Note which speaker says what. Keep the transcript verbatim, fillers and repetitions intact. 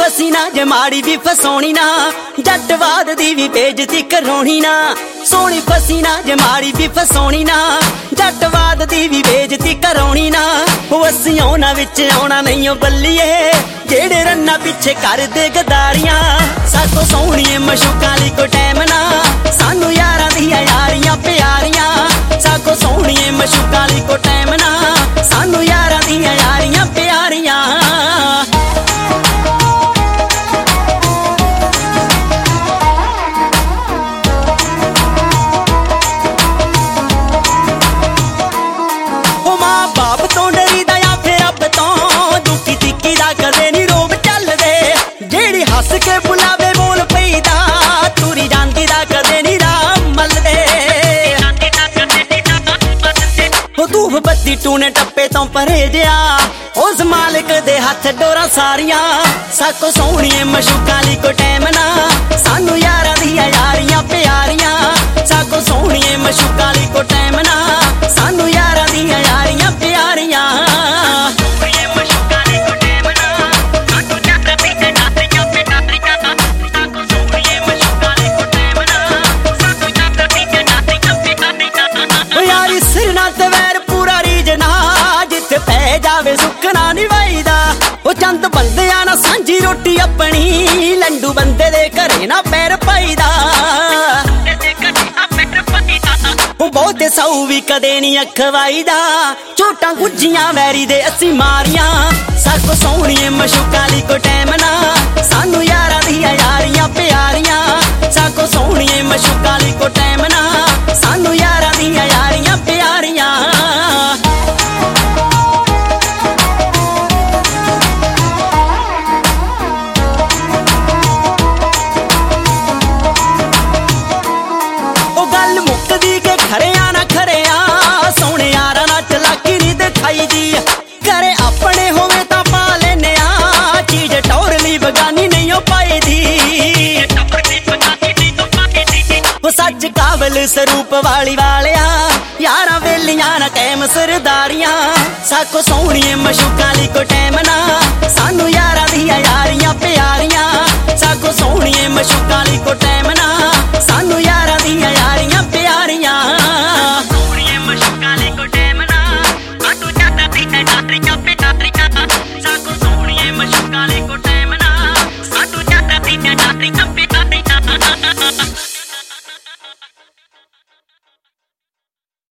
Speaker 1: फसी ना जे माड़ी भी फसाउणी ना, जटवाद दी भी बेइज्जती कराउणी ना। सोहणी फसी ना जे माड़ी भी फसाउणी ना, जटवाद दी भी बेइज्जती कराउणी ना। असीं उहनां विच आउणा नहीं ओ बल्लीए, जेड़े रन्ना पिछे करदे गदारियां। सातों सोहणीए मशूकां लई कोई टैम ना, सानू यारां दियां यारियां प्यारियां। सातों सोहणीए मशूकां लई कोई टैम ना, सानू यारां दियां यारियां प्यारियां। बत्ती टूने टप्पे तो परे जिया, उस मालिक दे हथ डोरा सारियां। साको सोहणीए मशूकां लई कोई टैम ना, सानू यारां दियां यारियां प्यारियां। साको सोहणीए मशूकां लई कोई टैम ना, सानू यारां दियां यारियां प्यारियां। यारी सिर ना ते वैर जिथे पै जावे सुखना नी वहीदा। ओ चंद बंदियां ना सांझी रोटी अपनी, लंडू बंदे दे घरे ना पैर पाईदा। बहुते साऊ भी कदे नी अखवाईदा, चोटां गुज्जियां वैरी दे असी मारियां। साको सोहणीए मशूकां लई कोई टैम ना, सानू यारां दियां यारियां प्यारियां। साको सोहणीए मशूकां लई कोई टैम ना, सानू यारां दियां यारियां प्यारियां। खरेया ना खरेया सोहणे यारां नाल चलाकी नी दिखाई दी। घरे अपने होवे तां पा लेने आ, चीज टौर लई बगानी नहीं ओ पाई दी। ओ सच काबल सरूप वाली वालिया, यारां वेलियां ना कैम सरदारियां। साको सोहणीए मशूकां लई कोई टैम ना, सानू यारां दियां यारियां प्यारियां। साको सोहणीए मशूकां लई कोई टैम